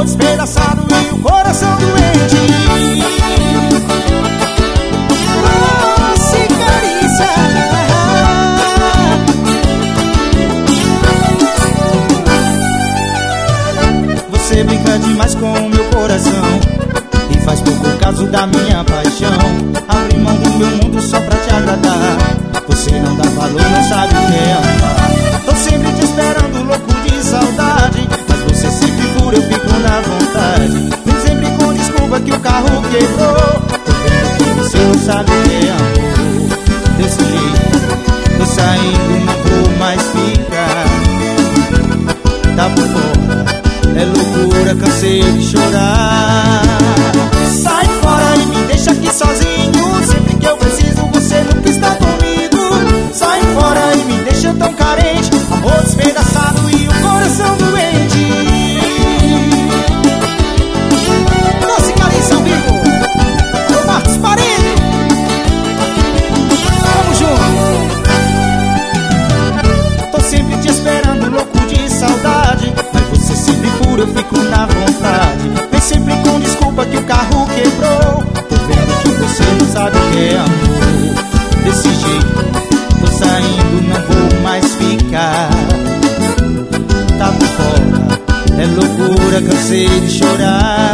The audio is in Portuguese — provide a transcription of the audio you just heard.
amor despedaçado e o coração doente. Doce carícia. Você brinca demais com o meu coração e faz pouco caso da minha paixão. Abre mão do meu mundo só pra te agradar. Você não dá valor, não sabe o que é amar. Tô sempre te esperando, louco de saudade, mas você sempre fura, eu fico na vontade. Vem sempre com desculpa que o carro quebrou. Tô vendo que você não sabe o que é amor. Desse jeito, tô saindo, não vou mais ficar. Tá por fora, é loucura, cansei de chorar. Sai fora e me deixa aqui sozinho. Sempre que eu preciso você nunca está comigo. Sai fora e me deixa tão carente, amor despedaçado e o coração doente. Doce carícia ao vivo, o Marcos Parede. Vamos junto. Tô sempre te esperando, louco de saudade, mas você sempre fura, eu fico na vontade. Vem sempre com desculpa que o carro quebrou. Tô vendo que você não sabe o que é amor. Desse jeito, tô saindo, não vou mais ficar. Tá por fora, é loucura, cansei de chorar.